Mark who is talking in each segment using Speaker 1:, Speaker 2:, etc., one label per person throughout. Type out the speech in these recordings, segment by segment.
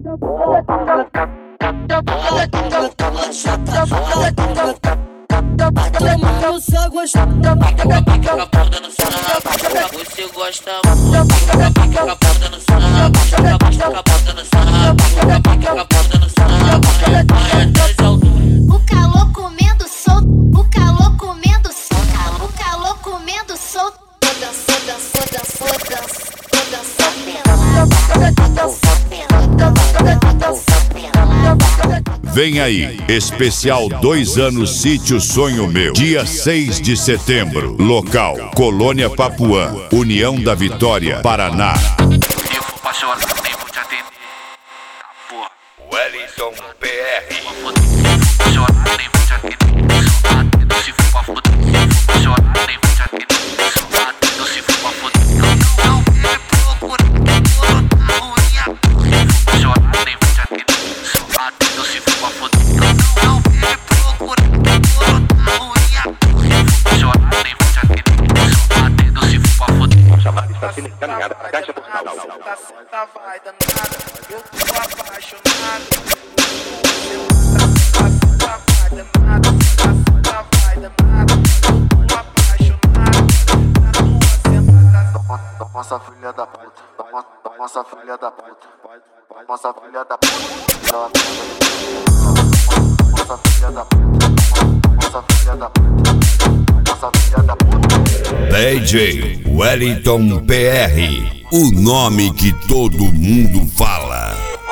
Speaker 1: Tomando só gostoso.
Speaker 2: Você gosta
Speaker 3: o calor comendo solto, o calor comendo solto, o calor comendo solto.
Speaker 4: Vem aí, especial 2 anos Sítio Sonho Meu, dia 6 de setembro, local, Colônia Papuã, União da Vitória, Paraná.
Speaker 5: Wellington PR.
Speaker 6: Nossa filha da puta, nossa filha da puta, nossa filha da puta, nossa filha da puta, nossa filha da puta, nossa filha da puta.
Speaker 4: DJ Wellington PR, o nome que todo mundo fala.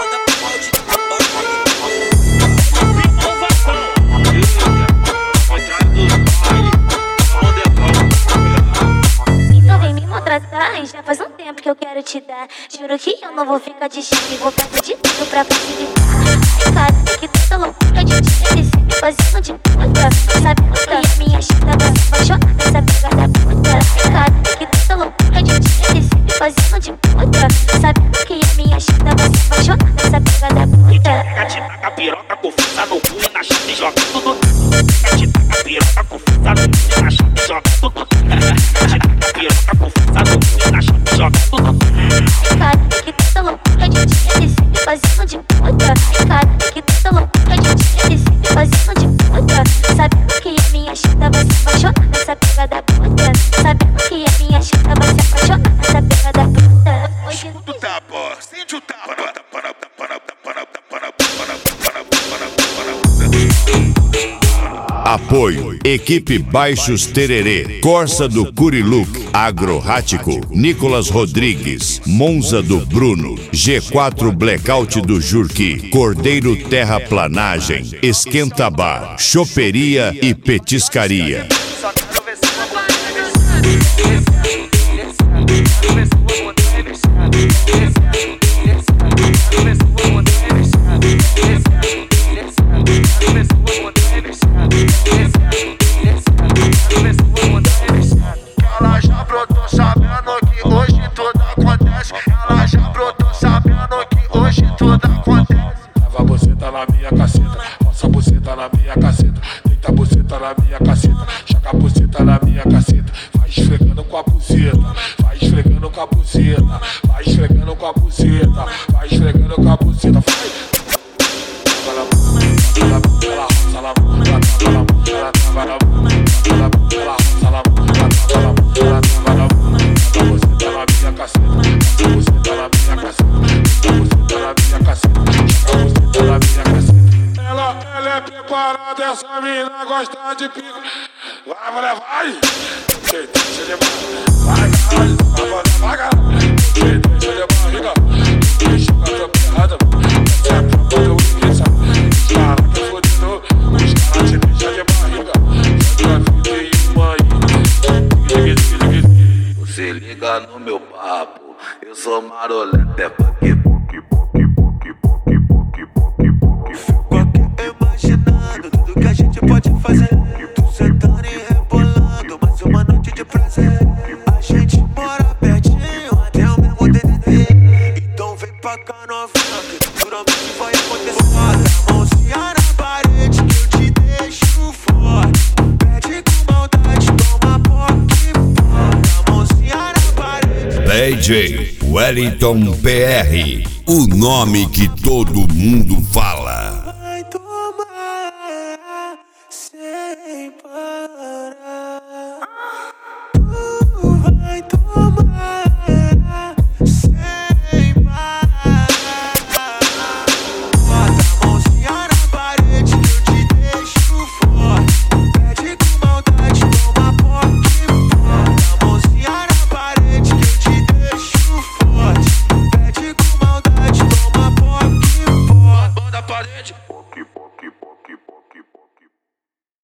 Speaker 3: Já faz um tempo que eu quero te dar. Juro que eu não vou ficar de chifre, vou fazer de tudo pra facilitar. Ai, cara, que tanta loucura de dia desse me fazendo de puta. Sabendo que a minha chita vai se apaixonar nessa pegada puta. Ai, cara, que tanta loucura de dia desse me fazendo de puta. Sabendo que a minha chita vai se apaixonar nessa pegada puta.
Speaker 7: Te taca piroca com força no cu e na chave joga tudo. Te taca piroca com força no cu e na chave joga tudo. Te taca piroca com força no cu e na chave joga tudo.
Speaker 3: Cara, que tanta loucura de dia desse me fazendo de puta. Cara, que tanta loucura de dia desse me fazendo de puta. Sabendo que a minha chita vai se apaixonar nessa pegada puta. Sabendo que a minha chita vai se apaixonar nessa pegada puta. Hoje
Speaker 5: Tu tá, pô, sente o tapa.
Speaker 4: Apoio, Equipe Baixos Tererê, Corsa do Curiluk, Agrorático, Nicolas Rodrigues, Monza do Bruno, G4 Blackout do Jurqui, Cordeiro Terraplanagem, Esquenta Bar, Choperia e Petiscaria.
Speaker 6: Ela já brotou sabendo que hoje tudo acontece. Ela já brotou sabendo que hoje tudo acontece.
Speaker 8: Leva você tá na minha caceta, passa você tá na minha caceta, deita você tá na minha caceta, joga você tá na minha caceta, vai esfregando com a buceta, vai esfregando com a buceta, vai esfregando com a buceta, vai esfregando com a buceta, vai. Ela é preparada, essa mina gosta de pica. Vai, mulher, vai! Deixa de vai, caralho, vai, caralho. Deixa de barriga, deixa com a tropa errada. Essa é a tropa do Wiki, sabe? Os caras que fodido, os caras te deixam de barriga. Já fiquei uma aí.
Speaker 5: Você liga no meu papo, eu sou marolento, é porque
Speaker 9: imaginando tudo que a gente pode fazer. Tu sentando e rebolando, mais uma noite de prazer. A gente mora pertinho, até o mesmo DDD. Então vem pra cá novinha, que naturalmente vai acontecer. Bota a mãozinha na parede que eu te deixo forte. Pede com maldade, toma pouco e bota a mãozinha na parede.
Speaker 4: DJ Wellington PR. o nome que todo mundo fala.